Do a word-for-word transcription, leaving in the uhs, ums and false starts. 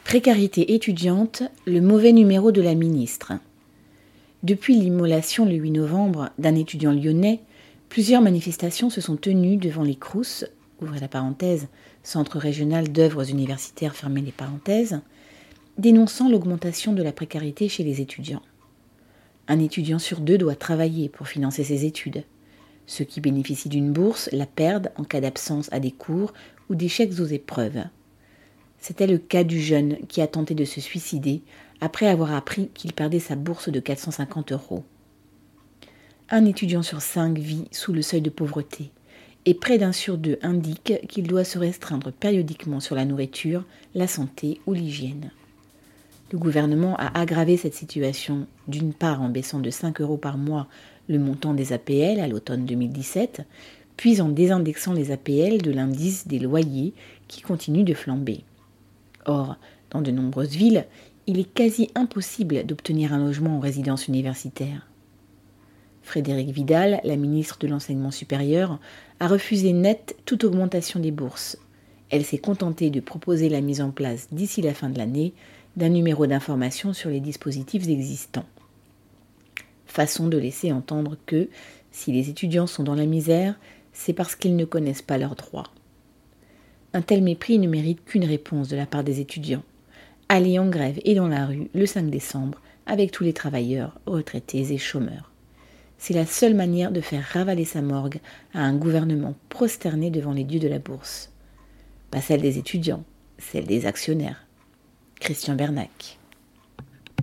Précarité étudiante, le mauvais numéro de la ministre. Depuis l'immolation le huit novembre d'un étudiant lyonnais, plusieurs manifestations se sont tenues devant les Crous, ouvrez la parenthèse, Centre régional d'œuvres universitaires, fermez les parenthèses, dénonçant l'augmentation de la précarité chez les étudiants. Un étudiant sur deux doit travailler pour financer ses études. Ceux qui bénéficient d'une bourse la perdent en cas d'absence à des cours ou d'échecs aux épreuves. C'était le cas du jeune qui a tenté de se suicider après avoir appris qu'il perdait sa bourse de quatre cent cinquante euros. Un étudiant sur cinq vit sous le seuil de pauvreté et près d'un sur deux indique qu'il doit se restreindre périodiquement sur la nourriture, la santé ou l'hygiène. Le gouvernement a aggravé cette situation d'une part en baissant de cinq euros par mois le montant des A P L à l'automne deux mille dix-sept, puis en désindexant les A P L de l'indice des loyers qui continue de flamber. Or, dans de nombreuses villes, il est quasi impossible d'obtenir un logement en résidence universitaire. Frédérique Vidal, la ministre de l'Enseignement supérieur, a refusé net toute augmentation des bourses. Elle s'est contentée de proposer la mise en place d'ici la fin de l'année d'un numéro d'information sur les dispositifs existants. Façon de laisser entendre que, si les étudiants sont dans la misère, c'est parce qu'ils ne connaissent pas leurs droits. Un tel mépris ne mérite qu'une réponse de la part des étudiants. Aller en grève et dans la rue le cinq décembre avec tous les travailleurs, retraités et chômeurs. C'est la seule manière de faire ravaler sa morgue à un gouvernement prosterné devant les dieux de la bourse. Pas celle des étudiants, celle des actionnaires. Christian Bernac.